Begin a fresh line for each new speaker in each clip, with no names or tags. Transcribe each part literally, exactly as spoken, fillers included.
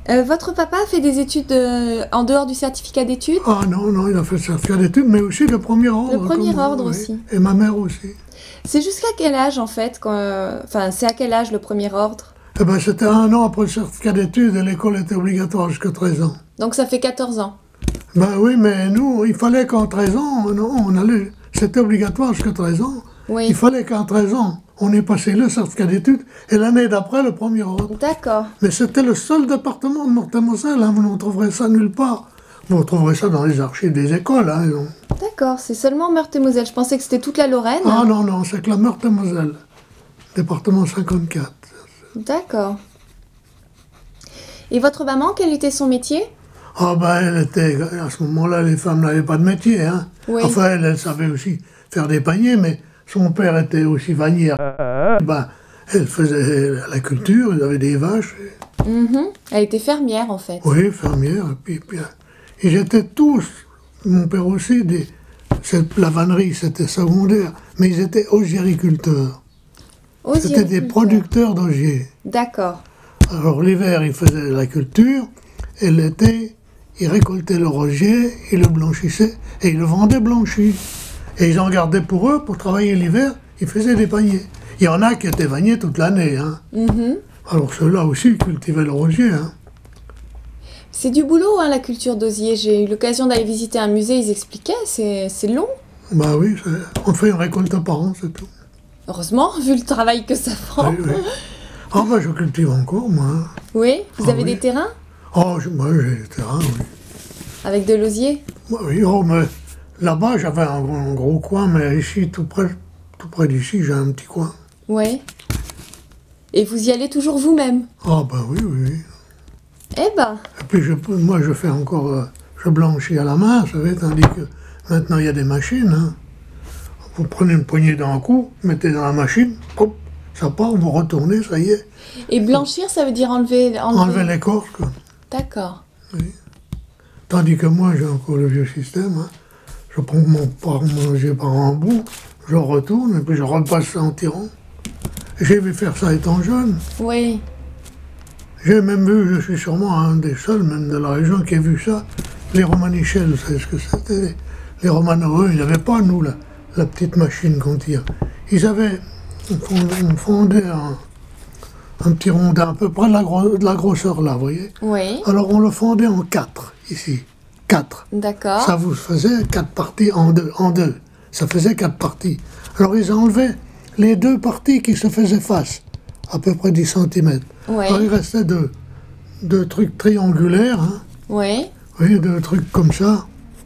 Euh, votre papa a fait des études euh, en dehors du certificat d'études?
Ah non, non, il a fait le certificat d'études, mais aussi le premier ordre.
Le premier
comme,
ordre
oui.
aussi.
Et ma mère aussi.
C'est jusqu'à quel âge en fait quand, euh, Enfin, c'est à quel âge le premier ordre?
Eh ben, c'était un an après le certificat d'études et l'école était obligatoire jusqu'à treize ans.
Donc ça fait quatorze ans.
Ben oui, mais nous, il fallait qu'en treize ans, non, on allait, c'était obligatoire jusqu'à treize ans.
Oui.
Il fallait qu'en treize ans, on ait passé le certificat d'études et l'année d'après, le premier ordre.
D'accord.
Mais c'était le seul département de Meurthe-et-Moselle, hein, vous ne trouverez ça nulle part. Vous trouverez ça dans les archives des écoles. Hein, non.
D'accord, c'est seulement Meurthe-et-Moselle. Je pensais que c'était toute la Lorraine.
Ah non, non, c'est que la Meurthe-et-Moselle, département cinquante-quatre.
D'accord. Et votre maman, quel était son métier?
Ah ben, elle était, à ce moment-là, les femmes n'avaient pas de métier. Hein.
Oui.
Enfin, elle, elle savait aussi faire des paniers, mais son père était aussi vannière. Ben, elle faisait la culture, il avait des vaches. Et...
Mm-hmm. Elle était fermière en fait.
Oui, fermière. Et puis, puis, ils étaient tous, mon père aussi, des, la vannerie, c'était secondaire, mais ils étaient osiericulteurs. C'était des producteurs d'osier.
D'accord.
Alors l'hiver, ils faisaient la culture, et l'été, ils récoltaient le rosier, ils le blanchissaient, et ils le vendaient blanchi. Et ils en gardaient pour eux, pour travailler l'hiver, ils faisaient des paniers. Il y en a qui étaient vanniers toute l'année. Hein.
Mm-hmm.
Alors ceux-là aussi, ils cultivaient le rosier. Hein.
C'est du boulot, hein, la culture d'osier. J'ai eu l'occasion d'aller visiter un musée, ils expliquaient, c'est, c'est long.
Bah oui, on fait une récolte par an, c'est tout.
Heureusement, vu le travail que ça prend.
Oui, oui. Ah bah je cultive encore, moi.
Oui, vous
ah,
avez
oui.
des terrains?
Oh, je, moi j'ai des terrains, oui.
Avec de l'osier?
Oui, oh, mais là-bas j'avais un, un gros coin, mais ici, tout près, tout près d'ici, j'ai un petit coin.
Oui. Et vous y allez toujours vous-même?
Ah bah oui, oui, oui.
Eh ben.
Et puis je, moi je fais encore, euh, je blanchis à la main, vous savez, tandis que maintenant il y a des machines. Hein. Vous prenez une poignée d'un coup, mettez dans la machine, hop, ça part, vous retournez, ça y est.
Et blanchir, ça veut dire enlever...
Enlever, enlever l'écorce, quoi.
D'accord.
Oui. Tandis que moi, j'ai encore le vieux système. Hein. Je prends mon, par, mon osier par un bout, je retourne, et puis je repasse ça en tirant. J'ai vu faire ça étant jeune.
Oui.
J'ai même vu, je suis sûrement un des seuls, même de la région, qui a vu ça. Les Romanichels, vous savez ce que c'était? Les Romanov, ils n'avaient pas, nous, la, la petite machine qu'on tire. Ils avaient, on fondait un, un petit rondin, à peu près de la, gros, de la grosseur là, vous voyez?
Oui.
Alors on le fondait en quatre, ici. Quatre.
D'accord.
Ça vous faisait quatre parties en deux, en deux. Ça faisait quatre parties. Alors ils enlevaient les deux parties qui se faisaient face, à peu près dix centimètres.
Oui.
Alors il restait deux, deux trucs triangulaires, hein.
Oui.
Oui, deux trucs comme ça,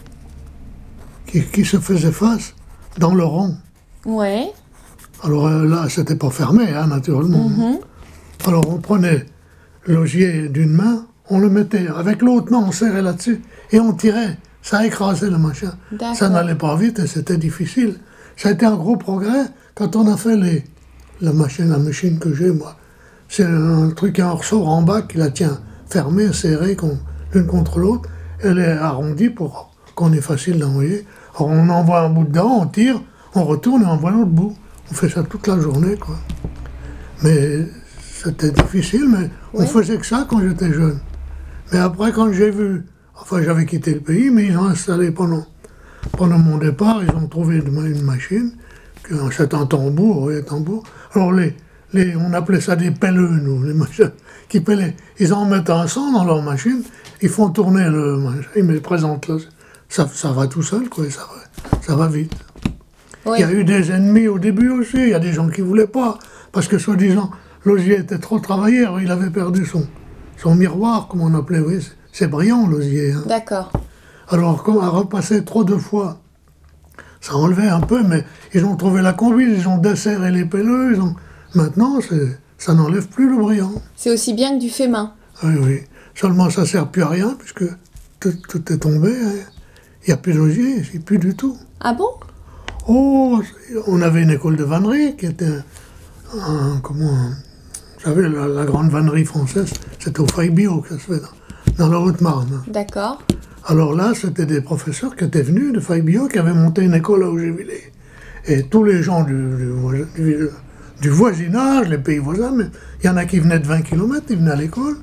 qui, qui se faisaient face dans le rond.
Oui.
Alors euh, là, c'était pas fermé, hein, naturellement. Mm-hmm. Alors on prenait l'osier d'une main, on le mettait, avec l'autre main, on serrait là-dessus, et on tirait. Ça écrasait le machin. Ça n'allait pas vite et c'était difficile. Ça a été un gros progrès quand on a fait les, la machine, la machine que j'ai, moi. C'est un truc, un ressort en bas qui la tient fermée, serrée, l'une contre l'autre. Elle est arrondie pour qu'on ait facile d'envoyer. Alors on envoie un bout dedans, on tire, on retourne et on envoie l'autre bout. On fait ça toute la journée, quoi. Mais c'était difficile, mais oui. On faisait que ça quand j'étais jeune. Mais après, quand j'ai vu... Enfin, j'avais quitté le pays, mais ils ont installé pendant, pendant mon départ, ils ont trouvé une machine, c'est un tambour, oui, un tambour. Alors, les, les, on appelait ça des pelleux, nous, les machins qui pellaient. Ils en mettent un sang dans leur machine, ils font tourner le machin, ils me présentent là. Ça, ça va tout seul, quoi, ça va, ça va vite. Oui. Il y a eu des ennemis au début aussi, il y a des gens qui ne voulaient pas, parce que soi-disant, l'osier était trop travaillé, alors il avait perdu son, son miroir, comme on appelait, oui. C'est brillant, l'osier. Hein.
D'accord.
Alors, comme à repasser trop de fois, ça enlevait un peu, mais ils ont trouvé la conduite, ils ont desserré les pelleux, ils ont... Maintenant, ça n'enlève plus le brillant.
C'est aussi bien que du fait main.
Oui, oui. Seulement, ça ne sert plus à rien, puisque tout, tout est tombé. Hein. Il n'y a plus d'osier, c'est plus du tout.
Ah bon?
Oh, on avait une école de vannerie qui était un... un comment... Un, vous savez, la, la grande vannerie française, c'était au Faille-Bio que ça se fait dans... dans la Haute-Marne.
D'accord.
Alors là, c'était des professeurs qui étaient venus de Faille-Bio, qui avaient monté une école à Augévillers. Et tous les gens du, du, du, du voisinage, les pays voisins, mais il y en a qui venaient de vingt kilomètres, ils venaient à l'école,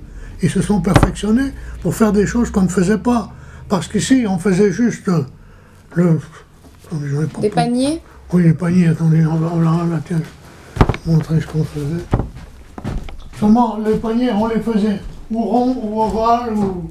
ils se sont perfectionnés pour faire des choses qu'on ne faisait pas. Parce qu'ici, on faisait juste euh, le... attendez, j'en ai pas
Des
plus.
paniers?
Oui, les paniers, attendez, on va, on va, on va tiens, montrer ce qu'on faisait. Seulement, les paniers, on les faisait ou ronds, ou ovales, ou...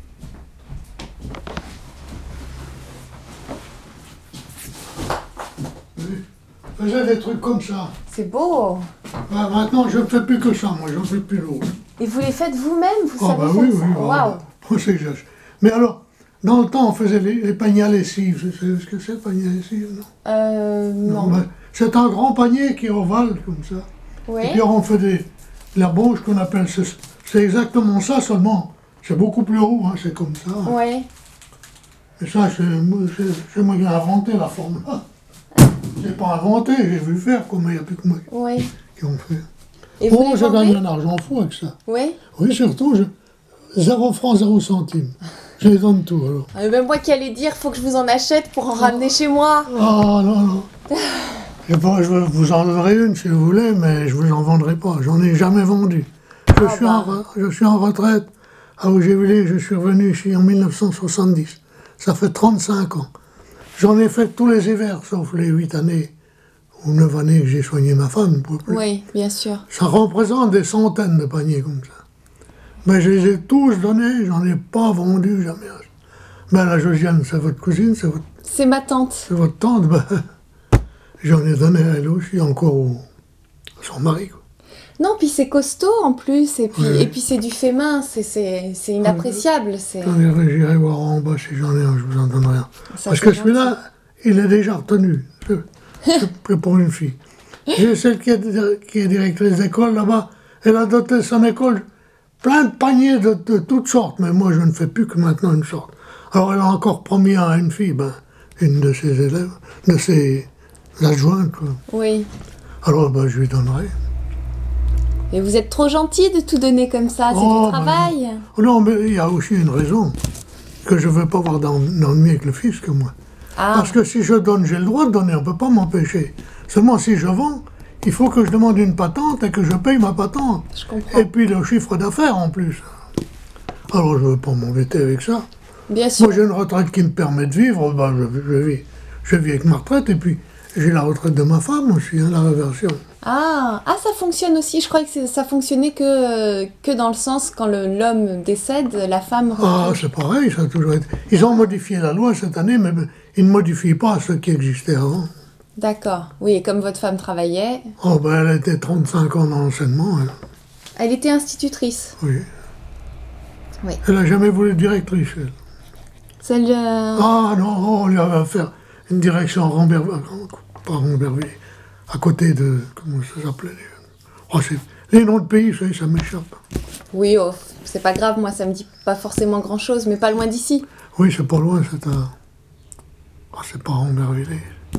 On faisait des trucs comme ça.
C'est beau.
Ben, maintenant, je ne fais plus que ça, moi, je ne fais plus l'autre.
Et vous les faites vous-même? Vous
Ah
savez
bah
faire
oui,
ça?
oui,
Waouh.
ah, bah, c'est que je- Mais alors, dans le temps, on faisait les, les paniers à lessive. Vous savez ce que c'est, le panier à lessive, non?
Euh, non.
Ben, c'est un grand panier qui est ovale, comme ça.
Oui.
Et puis on fait des, la bauche qu'on appelle, c'est c'est exactement ça seulement. C'est beaucoup plus haut, hein, c'est comme ça.
Oui.
Et ça, c'est c'est- c'est moi qui ai inventé la forme là. C'est pas inventé, j'ai vu faire, comme il n'y a plus que moi
Oui.
qui ont fait.
Et vous
Oh,
les
je gagne
vendez?
un argent fou avec ça.
Oui.
Oui, surtout, je, zéro franc, zéro centime. Je les donne tout, alors.
Ah, même moi qui allais dire, faut que je vous en achète pour en ramener chez moi.
Ah, non, non. Je, sais pas, je vous en donnerai une si vous voulez, mais je vous en vendrai pas. J'en ai jamais vendu. Je,
Ah
suis,
bah.
en, re- je suis en retraite à Augervillers. Je suis revenu ici en mille neuf cent soixante-dix. Ça fait trente-cinq ans. J'en ai fait tous les hivers, sauf les huit années ou neuf années que j'ai soigné ma femme. Pour plus.
Oui, bien sûr.
Ça représente des centaines de paniers comme ça. Mais je les ai tous donnés, j'en ai pas vendu jamais. Ben la Josiane, c'est votre cousine, c'est votre,
C'est ma tante.
c'est votre tante, ben, j'en ai donné à elle aussi, encore au, à son mari. Quoi.
Non, puis c'est costaud en plus, et puis,
Oui.
et puis c'est du fait main, c'est- c'est c'est inappréciable. C'est
Attendez, j'irai voir en bas si j'en ai un, je vous en donnerai un.
ça,
Parce
c'est
que
gentil.
celui-là, il est déjà retenu. C'est c'est pour une fille. J'ai celle qui est, dir- qui est directrice d'école là-bas, elle a doté son école plein de paniers de, de toutes sortes, mais moi je ne fais plus que maintenant une sorte. Alors elle a encore promis à une fille, ben, une de ses élèves, de ses adjointes, quoi.
Oui.
Alors ben, je lui donnerai.
Et vous êtes trop gentil de tout donner comme ça, c'est
Oh,
du
ben
travail.
Oh non, mais il y a aussi une raison, que je ne veux pas avoir d'en- d'ennui avec le fisc, moi.
Ah,
Parce que si je donne, j'ai le droit de donner, on ne peut pas m'empêcher. Seulement si je vends, il faut que je demande une patente et que je paye ma patente.
je comprends.
Et puis le chiffre d'affaires en plus. Alors je ne veux pas m'embêter avec ça.
Bien sûr.
Moi j'ai une retraite qui me permet de vivre, ben, je, je vis. Je vis avec ma retraite et puis j'ai la retraite de ma femme aussi, hein, la réversion.
Ah, ah, ça fonctionne aussi. Je croyais que c'est- ça fonctionnait que, que dans le sens quand le- l'homme décède, la femme...
Ah, c'est pareil, ça a toujours été. Ils ont modifié la loi cette année, mais ils ne modifient pas ce qui existait avant.
D'accord. Oui, et comme votre femme travaillait,
Oh, ben elle était trente-cinq ans dans l'enseignement, elle.
elle était institutrice.
Oui.
Oui.
Elle n'a jamais voulu être directrice, elle.
Celle, euh,
Ah non, on lui avait offert une direction à Ramberville, pas Ramberville, à côté de, comment ça s'appelait les, oh, c'est- les noms de pays, ça, ça m'échappe.
Oui, oh, c'est pas grave, moi ça me dit pas forcément grand chose, mais pas loin d'ici.
Oui, c'est pas loin, c'est à... Oh, c'est pas Ramberville.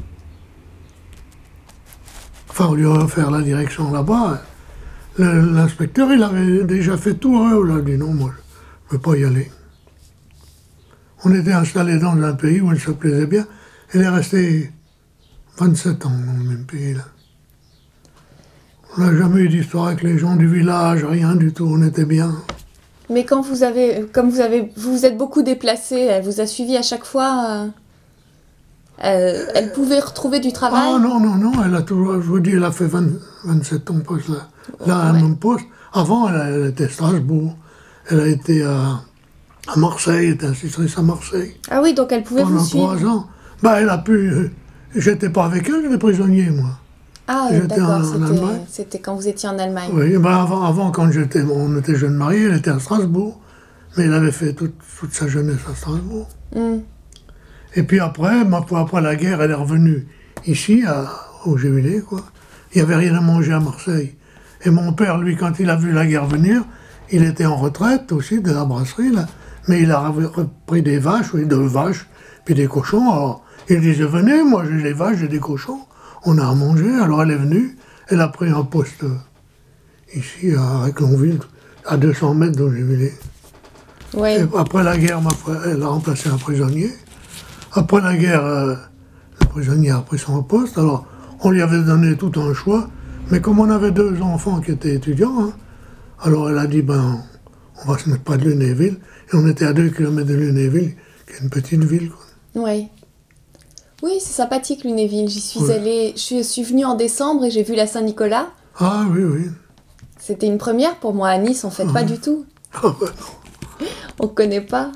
Enfin, on lui a offert la direction là-bas. Le- L'inspecteur, il avait déjà fait tout, hein, il a dit non, moi, je ne veux pas y aller. On était installés dans un pays où elle se plaisait bien. Elle est restée vingt-sept ans dans le même pays, là. On n'a jamais eu d'histoire avec les gens du village, rien du tout, on était bien.
Mais quand vous avez, comme vous avez, vous vous êtes beaucoup déplacé, elle vous a suivi à chaque fois. euh, euh, elle pouvait retrouver du travail.
Ah non, non, non, elle a toujours, je vous dis, elle a fait vingt, vingt-sept ans poste là. Là, à un
Ouais.
même poste. Avant, elle, a- elle était à Strasbourg. Elle a été à, à Marseille, elle était institutrice à Marseille
Ah oui, donc elle pouvait
pendant
vous suivre.
trois ans. Bah, elle a pu. euh, J'étais pas avec elle, j'étais prisonnier, moi.
Ah
J'étais en-
d'accord,
en
c'était,
Allemagne.
c'était quand vous étiez en Allemagne.
Oui, ben avant, avant, quand j'étais, on était jeunes mariés, elle était à Strasbourg. Mais elle avait fait toute, toute sa jeunesse à Strasbourg.
Hmm.
Et puis après, ma foi, après la guerre, elle est revenue ici, à, au Gévillé, quoi. Il n'y avait rien à manger à Marseille. Et mon père, lui, quand il a vu la guerre venir, il était en retraite aussi de la brasserie, là. Mais il a repris des vaches, oui, deux vaches, puis des cochons. Alors, il disait, venez, moi j'ai des vaches, j'ai des cochons. On a à manger. Alors elle est venue, elle a pris un poste euh, ici, à Réclonville, à deux cents mètres d'où Gévillé.
Ouais.
Et après la guerre, ma foi, elle a remplacé un prisonnier. Après la guerre, euh, le prisonnier a pris son poste. Alors, on lui avait donné tout un choix. Mais comme on avait deux enfants qui étaient étudiants, hein, alors elle a dit, ben, on va se mettre près de Lunéville. Et on était à deux kilomètres de Lunéville, qui est une petite ville, quoi.
Oui. Oui, c'est sympathique, Lunéville. J'y suis
Oui.
allée... Je suis venue en décembre et j'ai vu la Saint-Nicolas.
Ah oui, oui.
C'était une première pour moi. À Nice, on ne fête pas du tout.
Ah ben non.
On ne connaît pas.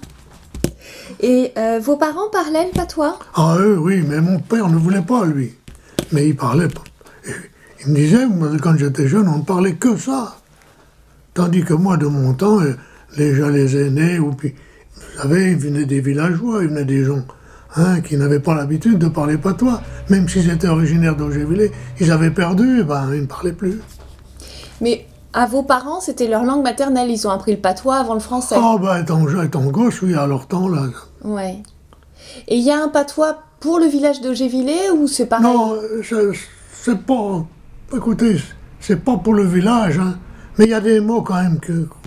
Et euh, vos parents parlaient le patois?
Ah eux, oui, mais mon père ne voulait pas, lui. Mais il parlait pas. Et il me disait, moi, quand j'étais jeune, on ne parlait que ça. Tandis que moi, de mon temps, euh, les gens, les aînés, ou puis, vous savez, ils venaient des villageois, ils venaient des gens hein, qui n'avaient pas l'habitude de parler patois. Même s'ils étaient originaires d'Augervillers, ils avaient perdu, et ben, ils ne parlaient plus.
Mais à vos parents, c'était leur langue maternelle. Ils ont appris le patois avant le français.
Ah ben, étant, étant gauche, oui, à leur temps, là.
Ouais. Et il y a un patois pour le village d'Augervillers ou c'est pareil?
Non, c'est- c'est pas... Écoutez, c'est pas pour le village, hein. Mais il y a des mots quand même que- qu'on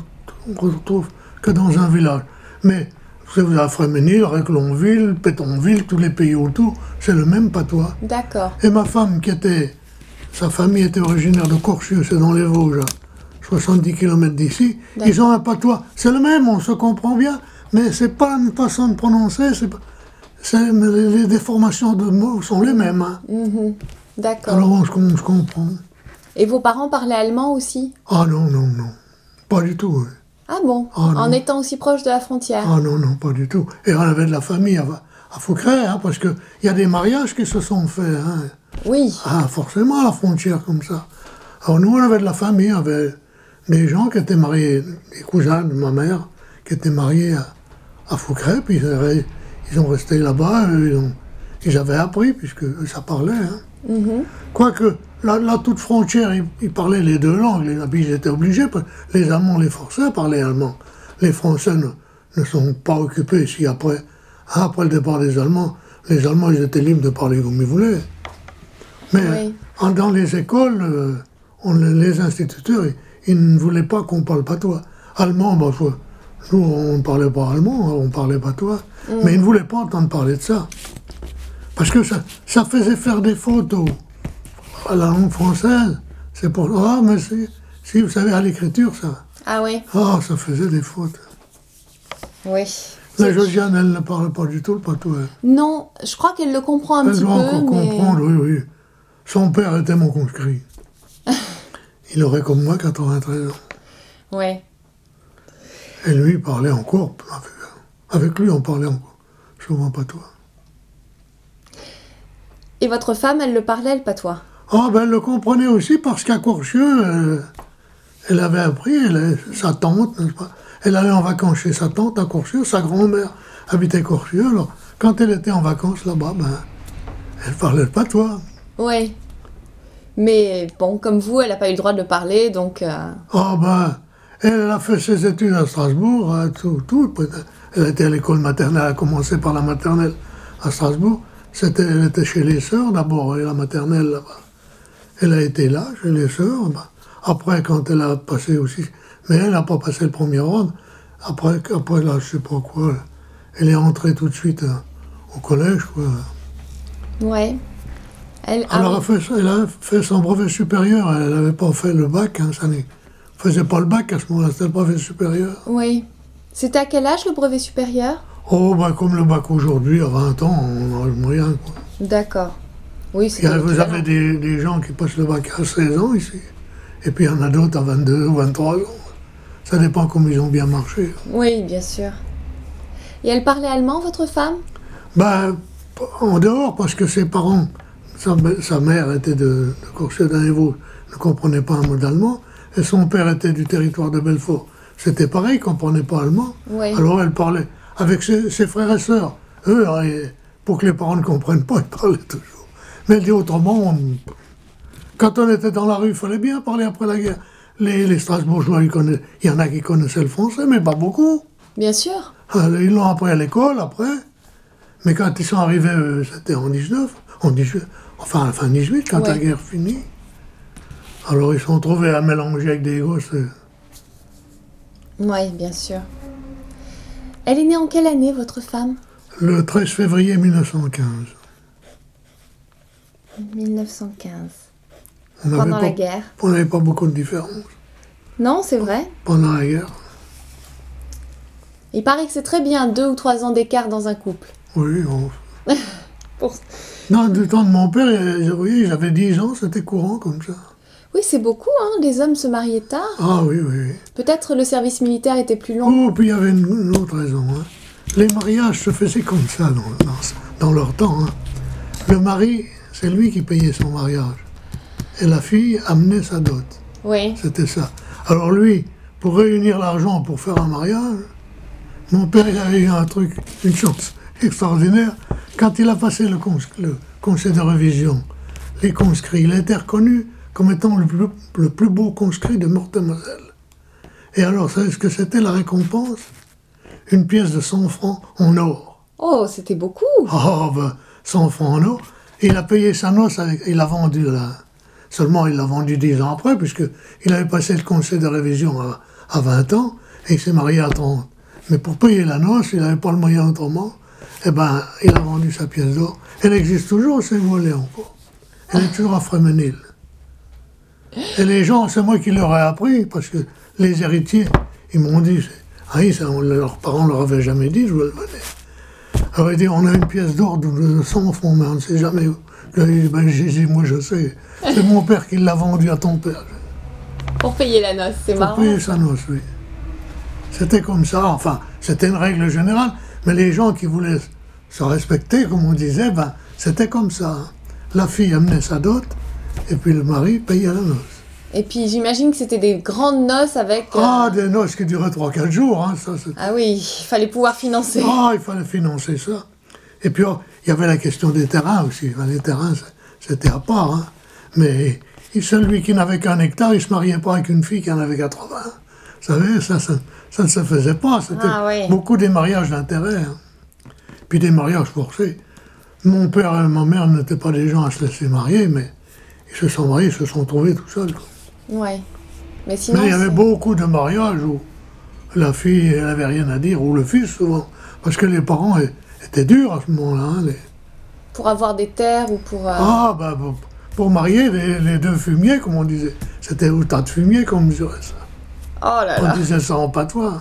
ne retrouve que dans un village. Mais vous avez Fréménil, Réclonville, Pétonville, tous les pays autour, c'est le même patois.
D'accord.
Et ma femme, qui était... Sa famille était originaire de Courcieux, c'est dans les Vosges, à soixante-dix kilomètres d'ici.
D'accord.
Ils ont un patois. C'est le même, on se comprend bien, mais c'est pas une façon de prononcer, c'est pas... c'est- mais les, les déformations de mots sont les mêmes. Hein.
Mhm. D'accord.
Alors on se, on se comprend.
Et vos parents parlaient allemand aussi?
Ah non, non, non. Pas du tout. hein.
Ah bon?
Ah non.
En étant aussi proche de la frontière?
Ah non, non, pas du tout. Et on avait de la famille à, à Foucret, hein, parce qu'il y a des mariages qui se sont faits. Hein.
Oui.
Ah, forcément, à la frontière, comme ça. Alors nous, on avait de la famille, on avait des gens qui étaient mariés, des cousins de ma mère, qui étaient mariés à, à Foucret, puis ils, avaient- ils ont resté là-bas, ils, ont- ils avaient appris, puisque ça parlait. Hein.
Mhm.
Quoique, là, là, toute frontière, ils, ils parlaient les deux langues, les, puis ils étaient obligés, parce que les Allemands les forçaient à parler allemand. Les Français ne, ne sont pas occupés ici après. Ah, après le départ des Allemands, les Allemands, ils étaient libres de parler comme ils voulaient. Mais
Oui.
en- dans les écoles, euh, on, les instituteurs, ils, ils ne voulaient pas qu'on parle patois. Allemand, bah, faut- nous, on ne parlait pas allemand, on parlait patois. Mais ils ne voulaient pas entendre parler de ça. Parce que ça, ça faisait faire des photos à la langue française. C'est pour... Ah, mais si, si, vous savez, à l'écriture, ça...
Ah oui.
Ah, ça faisait des fautes.
Oui.
La Josiane, elle ne parle pas du tout le patois.
Non, je crois qu'elle le comprend un
Elle
petit
doit
peu,
encore
mais...
comprendre, oui, oui. Son père était mon conscrit. Il aurait comme moi quatre-vingt-treize ans.
Ouais.
Et lui, il parlait encore. Avec, avec lui, on parlait encore. Souvent patois.
Et votre femme, elle le parlait, le patois?
Ah, ben, elle le comprenait aussi parce qu'à Courcieux, euh, elle avait appris, elle, sa tante, n'est-ce pas? Elle allait en vacances chez sa tante à Courcieux, sa grand-mère habitait Courcieux, alors quand elle était en vacances là-bas, ben, elle parlait le patois.
Oui. Mais bon, comme vous, elle n'a pas eu le droit de le parler, donc... euh,
Ah ben, elle a fait ses études à Strasbourg, hein, tout, tout. Elle était à l'école maternelle, elle a commencé par la maternelle à Strasbourg. C'était, elle était chez les sœurs d'abord, et la maternelle là-bas. Elle a été là, chez les sœurs. Ben, après, quand elle a passé aussi... Mais elle n'a pas passé le premier round. Après, après, là, je sais pas quoi, elle est entrée tout de suite euh, au collège, quoi.
Ouais. Elle... ah
Alors,
oui.
elle, a fait, elle a fait son brevet supérieur, elle n'avait pas fait le bac, hein, ça n'est... faisait pas le bac à ce moment-là, c'était le brevet supérieur.
Oui. C'était à quel âge, le brevet supérieur?
Oh, bah, comme le bac aujourd'hui, à vingt ans, on a le moyen, quoi.
D'accord. Oui,
Il y
c'était
a- vous
l'équivalent.
avez des, des gens qui passent le bac à seize ans ici, et puis il y en a d'autres à vingt-deux ou vingt-trois ans. Ça dépend comme ils ont bien marché.
Oui, bien sûr. Et elle parlait allemand, votre femme?
Ben, en dehors, parce que ses parents, sa, sa mère était de, de Courcieux dans les Vosges, ne comprenait pas un mot d'allemand, et son père était du territoire de Belfort. C'était pareil, il ne comprenait pas allemand.
Oui.
Alors elle parlait avec ses, ses frères et sœurs. Eux, et pour que les parents ne comprennent pas, ils parlaient toujours. Mais elle dit autrement, on- quand on était dans la rue, il fallait bien parler après la guerre. Les, les Strasbourgeois, ils connaissent- il y en a qui connaissaient le français, mais pas beaucoup.
Bien sûr.
Alors, ils l'ont appris à l'école, après. Mais quand ils sont arrivés, euh, c'était en dix-neuf, en dix-huit, enfin, à la fin dix-huit, quand
Ouais.
la guerre finit. Alors, ils se sont trouvés à mélanger avec des gosses. euh,
Oui, bien sûr. Elle est née en quelle année, votre femme?
Le treize février mille neuf cent quinze.
mille neuf cent quinze.
On n'avait
Pendant
pas,
la guerre.
on n'avait pas beaucoup de différence
Non, c'est vrai.
pendant la guerre.
Il paraît que c'est très bien, deux ou trois ans d'écart dans un couple.
Oui, on...
Pour-
Dans le temps de mon père, euh, oui, j'avais dix ans, c'était courant comme ça.
Oui, c'est beaucoup, hein. Les hommes se mariaient tard.
Ah oui, oui, oui.
Peut-être le service militaire était plus long.
Oh, puis il y avait une, une autre raison. Hein. Les mariages se faisaient comme ça dans, dans, dans leur temps. Hein. Le mari, c'est lui qui payait son mariage. Et la fille amenait sa dot.
Oui.
C'était ça. Alors lui, pour réunir l'argent pour faire un mariage, mon père il avait eu un truc, une chance extraordinaire. Quand il a passé le, cons le conseil de révision, les conscrits, il a été reconnu comme étant le plus, le plus beau conscrit de Meurthe-et-Moselle. Et alors, savez ce que c'était la récompense? Une pièce de cent francs en or.
Oh, c'était beaucoup.
Oh, ben, cent francs en or. Et il a payé sa noce, avec, il a vendu là. Seulement, il l'a vendu dix ans après, puisqu'il avait passé le conseil de révision à, à vingt ans, et il s'est marié à trente. Mais pour payer la noce, il n'avait pas le moyen autrement. Eh ben, il a vendu sa pièce d'or. Elle existe toujours, c'est volée encore. Elle est toujours à Fréménil. Et les gens, c'est moi qui leur ai appris, parce que les héritiers, ils m'ont dit, ah oui, ça, on, leurs parents ne leur avaient jamais dit, je vous le donnais. Alors ils dit, on a une pièce d'or de cent francs, mais on ne sait jamais où. Ben, j'ai dit, moi je sais, c'est mon père qui l'a vendu à ton père.
Pour payer la noce, c'est marrant.
Pour payer sa noce, oui. C'était comme ça, enfin, c'était une règle générale, mais les gens qui voulaient se respecter, comme on disait, ben, c'était comme ça. Hein. La fille amenait sa dot, et puis le mari payait la noce.
Et puis j'imagine que c'était des grandes noces avec... Euh...
Ah, des noces qui duraient trois quatre jours, hein, ça c'était...
Ah oui, il fallait pouvoir financer.
Ah, il fallait financer ça. Et puis, oh, il y avait la question des terrains aussi. Enfin, les terrains, c'était à part, hein. Mais celui qui n'avait qu'un hectare, il ne se mariait pas avec une fille qui en avait quatre-vingts. Vous savez, ça, ça, ça ne se faisait pas. C'était
ah, oui.
beaucoup des mariages d'intérêt. Hein. Puis des mariages forcés. Mon père et ma mère n'étaient pas des gens à se laisser marier, mais ils se sont mariés, ils se sont trouvés tout seuls.
Oui. Mais sinon,
mais il y avait beaucoup de mariages où la fille, elle n'avait rien à dire, ou le fils souvent, parce que les parents étaient durs à ce moment-là. Hein, les...
Pour avoir des terres ou pour... Euh...
Ah, ben, pour, pour marier les, les deux fumiers, comme on disait. C'était au tas de fumier qu'on mesurait ça.
Oh là
on
là.
disait ça en patois.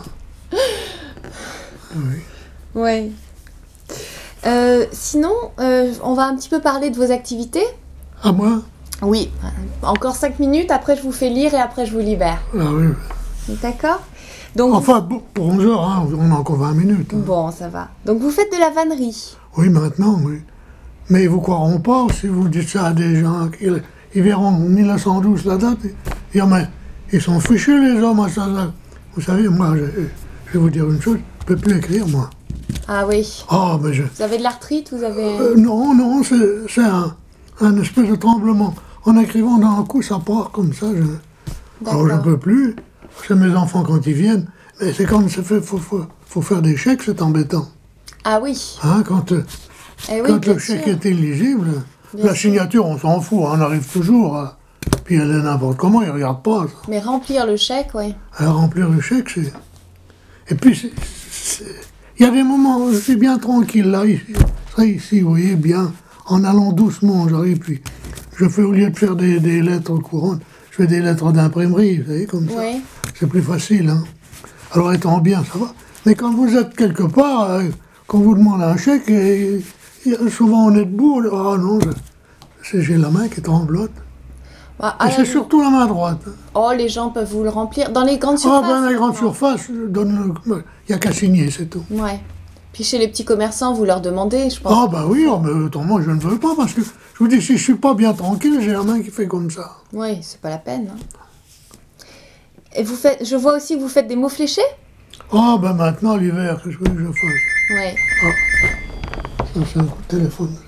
Oui.
Oui. Euh, sinon, euh, on va un petit peu parler de vos activités.
À moi?
Oui. Encore cinq minutes, après je vous fais lire et après je vous libère.
Ah oui.
D'accord. Donc,
enfin, vous... pour onze heures, hein, on a encore vingt minutes. Hein.
Bon, ça va. Donc vous faites de la vannerie.
Oui, maintenant, oui. Mais ils ne vous croiront pas si vous dites ça à des gens. Ils, ils verront en mille neuf cent douze la date. Ils disent, mais ils sont fichus les hommes à ça. Là. Vous savez, moi, je, je vais vous dire une chose, je ne peux plus écrire, moi.
Ah oui.
Ah, mais je...
Vous avez de l'arthrite, vous avez...
Euh, non, non, c'est un, un espèce de tremblement. En écrivant d'un coup, ça part comme ça. Je... Alors je ne peux plus. C'est mes enfants quand ils viennent. Mais c'est quand il faut, faut, faut faire des chèques, c'est embêtant.
Ah oui.
Hein, quand euh,
eh oui,
quand le chèque
sûr.
est éligible,
bien
la
sûr.
signature, on s'en fout. Hein, on arrive toujours. À... Puis elle est n'importe comment, ils ne regardent pas. Ça.
Mais remplir le chèque, oui.
À remplir le chèque, c'est... Et puis, il y a des moments où je suis bien tranquille, là, ici, ça, ici, vous voyez, bien, en allant doucement, j'arrive, puis je fais, au lieu de faire des, des lettres courantes, je fais des lettres d'imprimerie, vous savez, comme ça.
Oui.
C'est plus facile, hein. Alors, étant bien, ça va. Mais quand vous êtes quelque part, euh, quand vous demandez un chèque, et, et, souvent on est debout, ah oh, non, j'ai la main qui tremblote.
Bah,
et c'est surtout la main droite.
Oh, les gens peuvent vous le remplir. Dans les grandes surfaces.
Ah, ben, les grandes surfaces, donne le... il n'y a qu'à signer, c'est tout.
Ouais. Puis chez les petits commerçants, vous leur demandez, je pense.
Ah, bah oui, oh, mais autrement, je ne veux pas, parce que je vous dis, si je ne suis pas bien tranquille, j'ai la main qui fait comme ça.
Oui, c'est pas la peine. Hein. Et vous faites, je vois aussi que vous faites des mots fléchés.
Ah, ben maintenant, l'hiver, qu'est-ce que je fasse?
Oui.
Ah, ça, c'est un coup de téléphone.